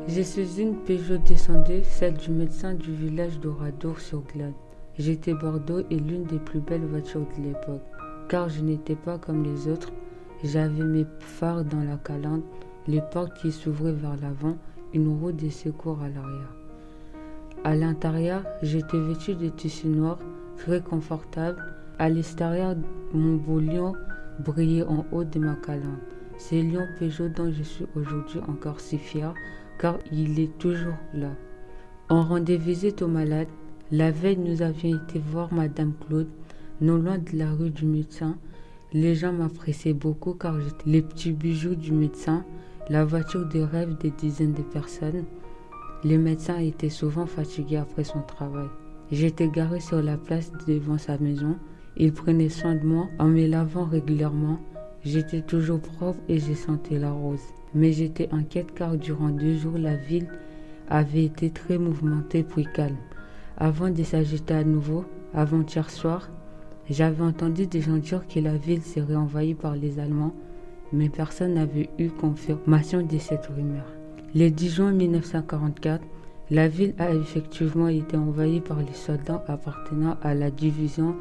Je suis une Peugeot descendue, celle du médecin du village d'Oradour-sur-Glane. J'étais Bordeaux et l'une des plus belles voitures de l'époque, car je n'étais pas comme les autres. J'avais mes phares dans la calandre, les portes qui s'ouvraient vers l'avant, une roue de secours à l'arrière. À l'intérieur, j'étais vêtu de tissu noir, très confortable. À l'extérieur, mon beau lion brillait en haut de ma calandre. C'est lion Peugeot dont je suis aujourd'hui encore si fier, car il est toujours là. On rendait visite aux malades. La veille, nous avions été voir Madame Claude, non loin de la rue du médecin. Les gens m'appréciaient beaucoup car j'étais les petits bijoux du médecin, la voiture de rêve des dizaines de personnes. Le médecin était souvent fatigué après son travail. J'étais garé sur la place devant sa maison. Il prenait soin de moi en me lavant régulièrement. J'étais toujours propre et je sentais la rose. Mais j'étais inquiète car durant 2 jours, la ville avait été très mouvementée puis calme. Avant de s'agiter à nouveau, avant-hier soir, j'avais entendu des gens dire que la ville serait envahie par les Allemands, mais personne n'avait eu confirmation de cette rumeur. Le 10 juin 1944, la ville a effectivement été envahie par les soldats appartenant à la division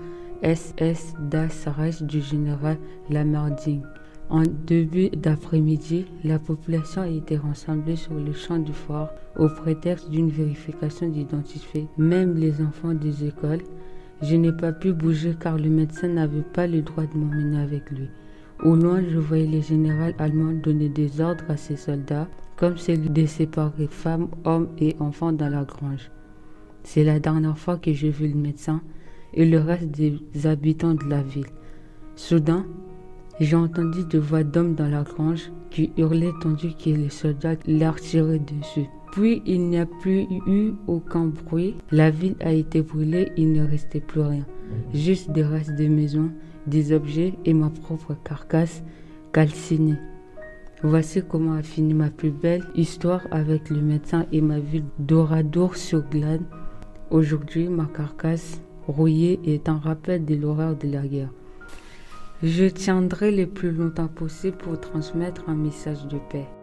SS Das Reich du général Lammerding. En début d'après-midi, la population a été rassemblée sur le champ du fort au prétexte d'une vérification d'identité, même les enfants des écoles. Je n'ai pas pu bouger car le médecin n'avait pas le droit de m'emmener avec lui. Au loin, je voyais le général allemand donner des ordres à ses soldats, comme celui de séparer femmes, hommes et enfants dans la grange. C'est la dernière fois que j'ai vu le médecin et le reste des habitants de la ville. Soudain, j'ai entendu des voix d'hommes dans la grange qui hurlaient tandis que les soldats leur tiraient dessus. Puis il n'y a plus eu aucun bruit. La ville a été brûlée, il ne restait plus rien. Juste des restes de maisons, des objets et ma propre carcasse calcinée. Voici comment a fini ma plus belle histoire avec le médecin et ma ville d'Oradour-sur-Glane. Aujourd'hui, ma carcasse rouillée est un rappel de l'horreur de la guerre. Je tiendrai le plus longtemps possible pour transmettre un message de paix.